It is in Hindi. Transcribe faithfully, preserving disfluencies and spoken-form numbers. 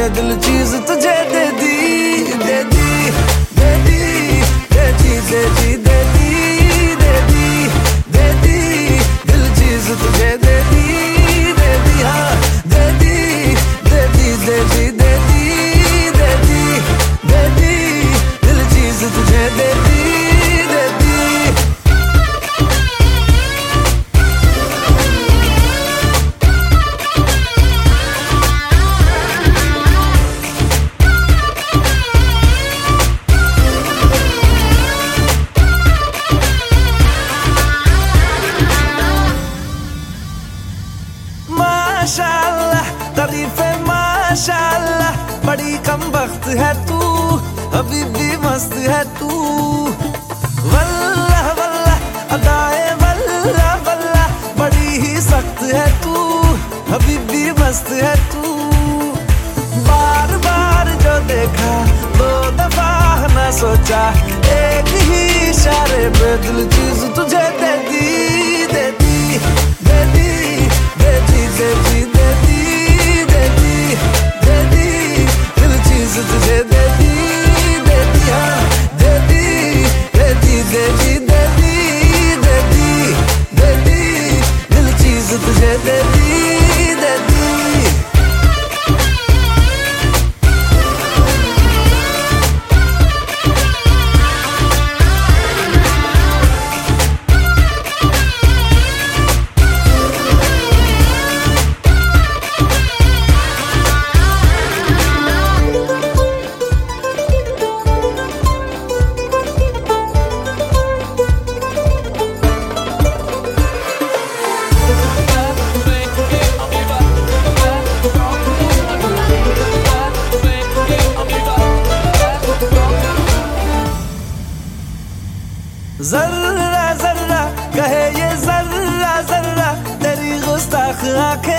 ये दिल चीज तुझे दे दी, दे दी, दे दी, दे दी, दे दी, दे दी, दे दी, दे दी, दिल चीज तुझे दे दी, दे दी, हाँ दे दी, दे दी, दे दी, दे दी, दे दी, दे दी, दिल चीज तुझे दे दी, दे दी। माशाअल्लाह तारीफ है माशाअल्लाह, बड़ी कम वक्त है तू, अभी भी मस्त है तू। वल्लाह वल्लाह अदाए वल्लाह वल्लाह, बड़ी ही सख्त है तू, अभी भी मस्त है तू। बार बार जो देखा दो दफा न सोचा, एक ही इशारे पे दिल चीज तुझे दे दी, दे दी, दे दी, दे दी, दे दी, दे दी, दे दी, दे दी, दिल चीज तुझे दे दी, दे दी, हाँ दे दी, दे दी, दे दी, दे दी, दे दी, दे दी, दिल चीज तुझे दे दी, दे दी। जर्रा जर्रा कहे ये जर्रा जर्रा, तेरी गुस्ताख आंखें